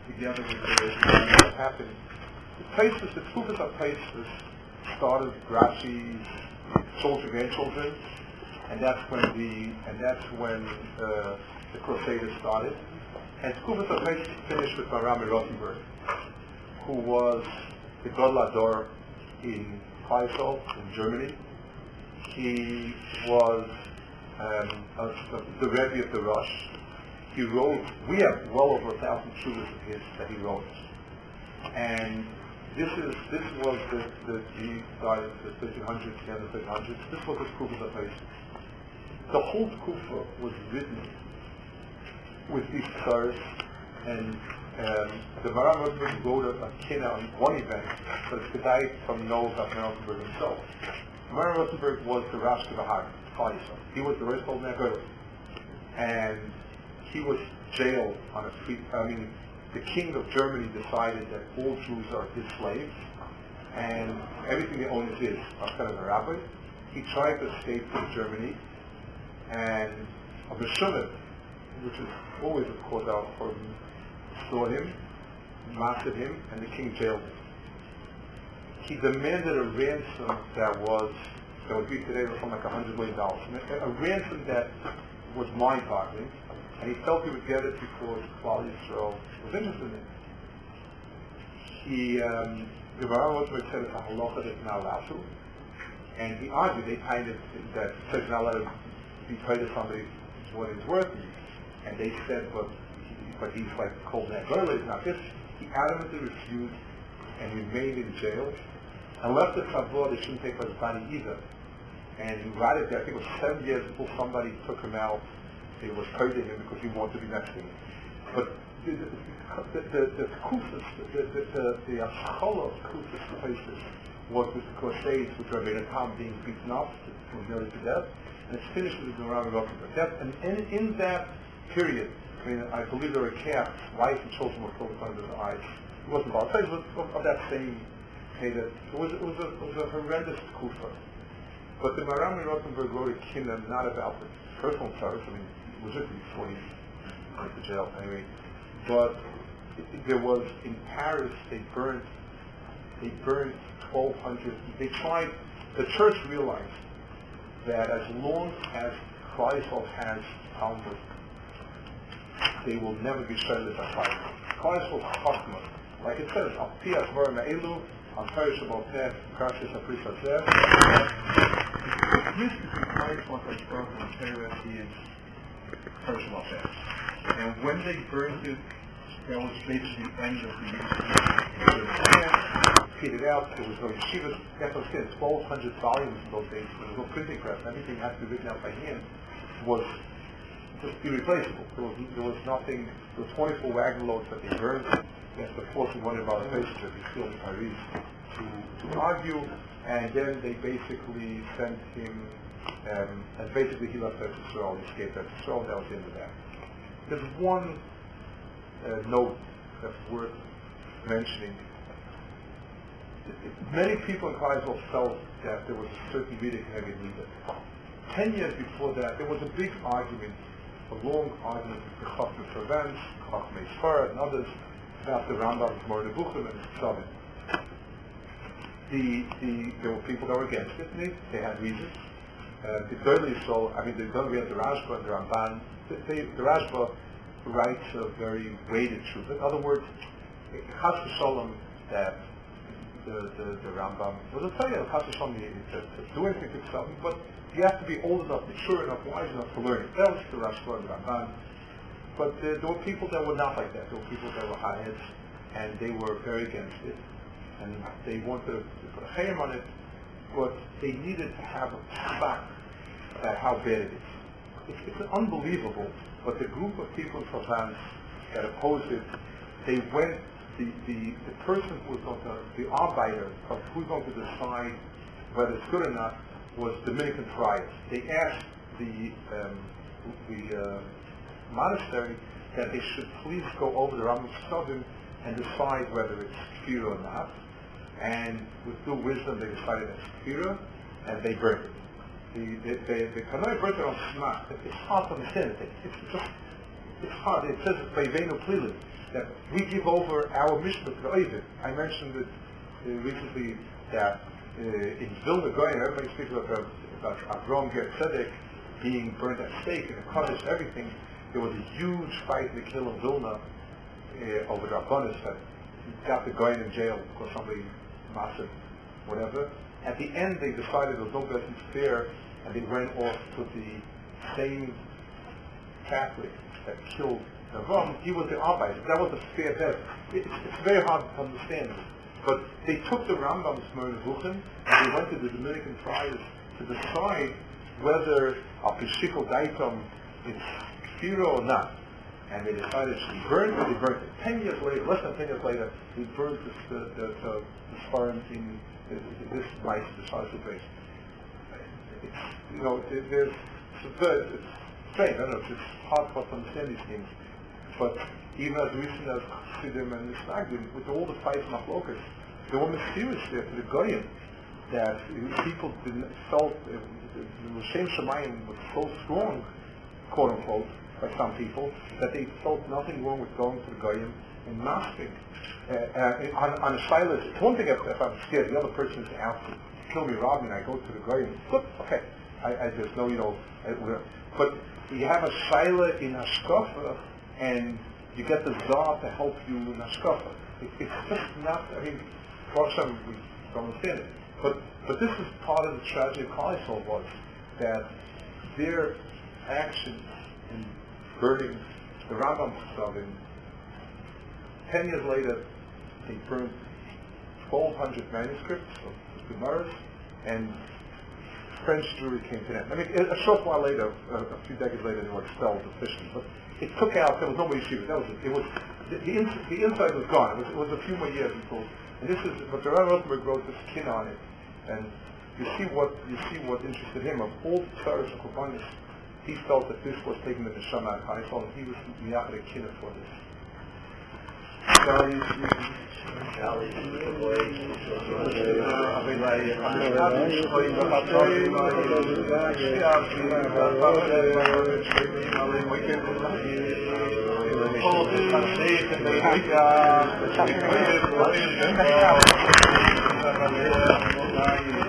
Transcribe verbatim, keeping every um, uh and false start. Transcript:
together with the, what happened. The places, the Tkufas of places started Rashi's soldier grandchildren, and that's when the and that's when uh, the Crusaders started. And Tkufas of places finished with Maram Rothenburg, who was the Gadol Ador in Faisal in Germany. He was um, a, a, the Rebbe of the Rosh. He wrote, we have well over a thousand shuvas of his that he wrote. And this is this was the, the he died in the thirteen hundreds, the end of the thirteen hundreds. This was the Tkufas of place. The whole Tkufa was written with these stars, and um, the Maram Rothenburg wrote a, a kina on one event, but it's the guy from Noel Rothenburg himself. Maram Rothenburg was the Rosh Kivahar, he was the Rosh Kivahar, and he was jailed on a free, I mean, the king of Germany decided that all Jews are his slaves, and everything they own is his, outside of the rabbi. He tried to escape from Germany, and a Meshumet, which is always, of course, out for him, saw him, mastered him, and the king jailed him. He demanded a ransom that was, that would be today something like a hundred million dollars. A ransom that was mind-boggling, and he felt he would get it because Klal Yisrael was interested in it. He, um, the Maram Rothenburg said it's a halacha that's not allowed to, and he argued, they kind of, that it's not allowed to be paid to somebody what it's worth, and they said, but, but he's like cold neck early, it's not this. He adamantly refused and remained in jail, and left the tzavor, they shouldn't take his body either. And he rotted there, I think it was seven years before somebody took him out. It was hurting him because he wanted to be next to him. But the the the the kufas, the the the the aschala of kufas places was with the Crusades, with Rabbi Tam being beaten up, was nearly to death, and it's finished with the Maram Rothenburg. That and in, in that period, I mean, I believe there were calves, wives and children were killed under the eyes. It wasn't about it was of, of that same hey, that it was it was a it was a horrendous kufa. But the Maram Rothenburg wrote a kingdom not about the personal service. I mean, legitimately before he went to jail anyway. But it, there was in Paris they burned they burned twelve hundred. They tried. The church realized that as long as Christ has Talmud, they will never be shredded by fire. Christ will chachma, like it says, al pi asvar me'elu, al perish of al peh, krashis apris hazeh. The difference between Christ was like birth and Torah is perish of al peh. And when they burned it, that was basically the end of the figured out, there was no yeshivas, that's what I said, twelve hundred volumes in those days, there was no printing press, everything had to be written out by hand, was just irreplaceable. There was, there was nothing, there were twenty-four wagon loads that they burned, that's the force of one of our faces that we still in Paris to, to argue, and then they basically sent him, um, and basically he left Eretz Yisrael, he escaped Eretz Yisrael, that was the end of that. There's one uh, note that's worth mentioning. Many people in Kleisel felt that there was a certain Vedic heavy leader. Ten years before that, there was a big argument, a long argument with the Chachmei Provence, Chachmei Sfar, and others about the Rambam's Moreh Nevuchim and Tzavim. The, the, there were people that were against it, and they, they had reasons. Uh, the Gdolei Yisrael, I mean, the Gdolei, the Rashba and the Ramban, the, the, the Rashba writes a very weighted truth. In other words, Chas v'Sholom that the, the, the Rambam was a tell you Chas v'Sholom to, to do anything to something, but you have to be old enough, mature enough, wise enough to learn it. That was the Rashba and the Ramban. But uh, there were people that were not like that. There were people that were hotheads, and they were very against it, and they wanted to put a chayim on it, but they needed to have a fact about how bad it is. It's, it's unbelievable, but the group of people in Provence that opposed it, they went, the, the, the person who was going to, the arbiter of who's going to decide whether it's good or not, was Dominican friars. They asked the, um, the uh, monastery that they should please go over the Rambam Tzavim and decide whether it's kfir or not. And with due wisdom, they decided it's kfir, and they burned it. The the the, the Kanoi burned it on smart. It's hard to understand it. It's just it's hard. It says Vayvenu Plilin, that we give over our Mishnah to the Ovid. I mentioned it uh, recently that uh, in Vilna Goyen, everybody speaks about, about Avram Ger Tzedek being burned at stake and the Kaddish, everything. There was a huge fight in the Kill of Vilna uh, over the Rabbanis that got the Goyen in jail because somebody massive, whatever. At the end, they decided there was no blessing fair, and they went off to the same Catholic that killed Avram. He was the Arbeiter. That was a fair death. It, it's very hard to understand. But they took the Rambam's Mernevuchen, and they went to the Dominican friars to decide whether a Peshikol Daitom is Kfira or not. And they decided to burn it. They burned it. Ten years later, less than ten years later, they burned this, the, the, the, the Sfarim in this mice, the Sarsu place. You know, it, there's, it's, very, it's strange. I don't know, it's hard for us to understand these things. But even as recent as Chassidim and Nisnagdim, with all the fights and Machlokas, they were mysterious there to the Goyim, that people didn't, felt uh, the Shem Shemayim was so strong, quote unquote, by some people, that they felt nothing wrong with going to the Goyim and masking. Uh, uh, on, on a silence, it's one thing if, if I'm scared, the other person is out to kill me, rob me, and I go to the Goyim, look, okay, I, I just know, you know, I, but you have a Shaila in Hashkafa, and you get the Zohar to help you in Hashkafa. It, it's just not, I mean, for some we don't understand it. But but this is part of the tragedy of Klal Yisrael was that their actions in burning the Rambam Ksavim, ten years later they burned twelve hundred manuscripts of the Gemaras, and French Jewry came to them. I mean, a short while later, a, a few decades later, they were expelled officially. But it took out, there was no yeshiva. That was it. It was, the, the, ins, the inside was gone. It was, it was a few more years until, and this is, but the Rav Rosenberg wrote this kin on it. And you see what, you see what interested him. Of all the Tzaras and Korbanos, he felt that this was taking the Neshama and Chaisol, and he was miyachad a kinah for this. Sorry.